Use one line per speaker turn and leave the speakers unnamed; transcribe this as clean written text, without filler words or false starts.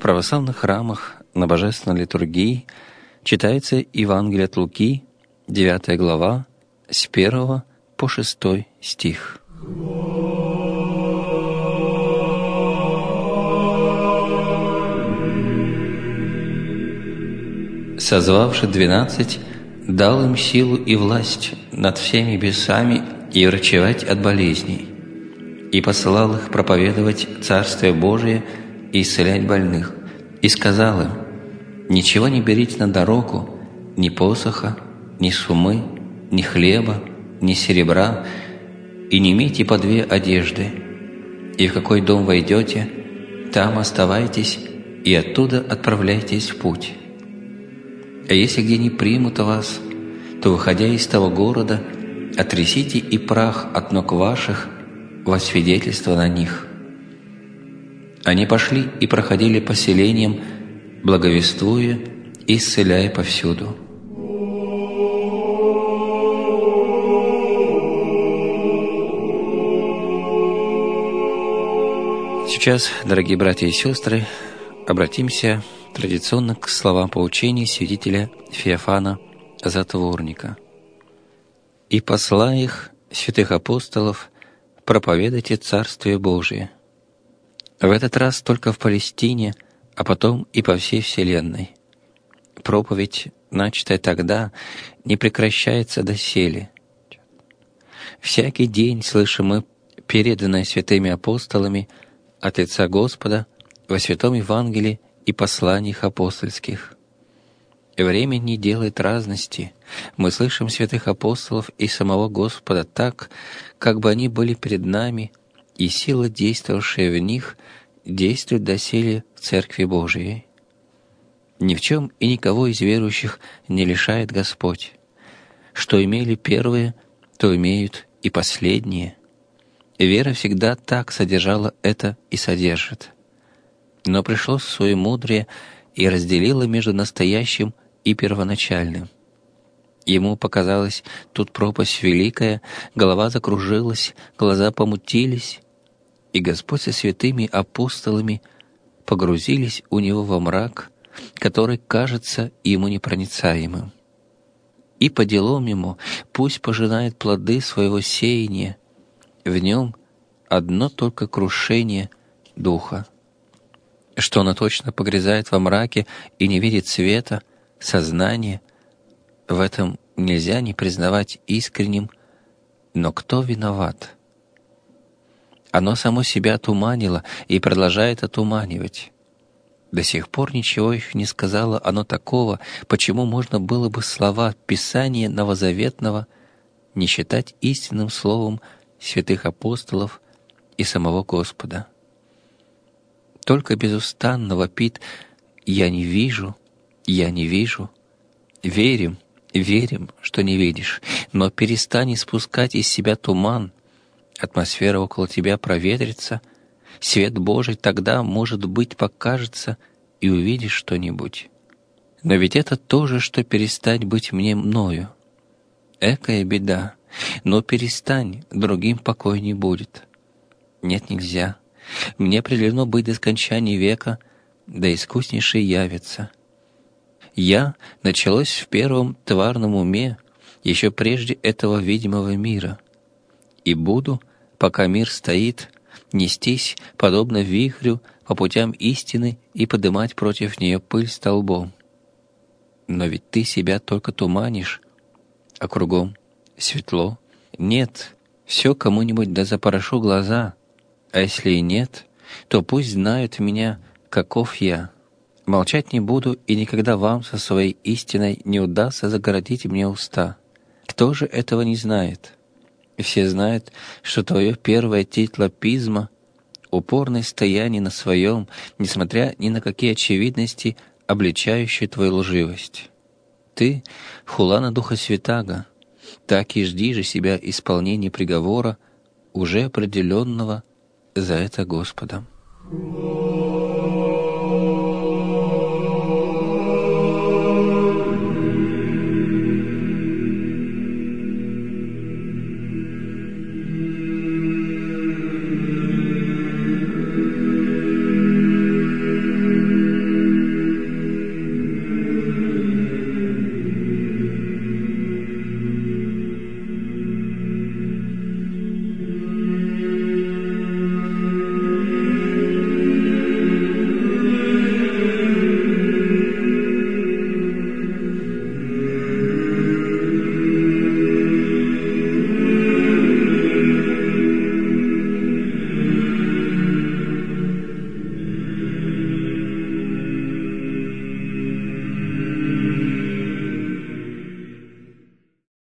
православных храмах на Божественной литургии читается Евангелие от Луки, 9 глава, с 1 по 6 стих. «Созвавши 12, дал им силу и власть над всеми бесами и врачевать от болезней, и посылал их проповедовать Царствие Божие и исцелять больных, и сказал им: ничего не берите на дорогу, ни посоха, ни сумы, ни хлеба, ни серебра, и не имейте по 2 одежды, и в какой дом войдете, там оставайтесь, и оттуда отправляйтесь в путь. А если где не примут вас, то, выходя из того города, отрясите и прах от ног ваших во свидетельство на них». Они пошли и проходили по селениям, благовествуя и исцеляя повсюду. Сейчас, дорогие братья и сестры, обратимся традиционно к словам поучений святителя Феофана Затворника. «И посла их, святых апостолов, проповедуйте Царствие Божие». В этот раз только в Палестине, а потом и по всей вселенной. Проповедь, начатая тогда, не прекращается доселе. Всякий день слышим мы переданное святыми апостолами от лица Господа во Святом Евангелии и посланиях апостольских. Время не делает разности. Мы слышим святых апостолов и самого Господа так, как бы они были перед нами, и сила, действовавшая в них, действует доселе в Церкви Божией. Ни в чем и никого из верующих не лишает Господь. Что имели первые, то имеют и последние. Вера всегда так содержала это и содержит. Но пришло свое мудрее и разделило между настоящим и первоначальным. Ему показалось, тут пропасть великая, голова закружилась, глаза помутились, и Господь со святыми апостолами погрузились у него во мрак, который кажется ему непроницаемым. И по делам ему пусть пожинает плоды своего сеяния, в нем одно только крушение духа. Что оно точно погрязает во мраке и не видит света, сознания, в этом нельзя не признавать искренним, но кто виноват? Оно само себя отуманило и продолжает отуманивать. До сих пор ничего их не сказало оно такого, почему можно было бы слова Писания Новозаветного не считать истинным словом святых апостолов и самого Господа. Только безустанно вопит: «Я не вижу, я не вижу». Верим, верим, что не видишь, но перестань испускать из себя туман, атмосфера около тебя проветрится, свет Божий тогда, может быть, покажется, и увидишь что-нибудь. Но ведь это то же, что перестать быть мне мною. Экая беда, но перестань, другим покой не будет. Нет, нельзя. Мне определено быть до скончания века, да искуснейший явится. Я началось в первом тварном уме, еще прежде этого видимого мира, и буду, пока мир стоит, нестись, подобно вихрю, по путям истины и подымать против нее пыль столбом. Но ведь ты себя только туманишь, а кругом светло. Нет, все кому-нибудь да запорошу глаза, а если и нет, то пусть знают меня, каков я. Молчать не буду, и никогда вам со своей истиной не удастся загородить мне уста. Кто же этого не знает? Все знают, что твое первое титлопизма, упорное стояние на своем, несмотря ни на какие очевидности, обличающие твою лживость. Ты — хула Духа Святаго, так и жди же себя исполнения приговора, уже определенного за это Господом.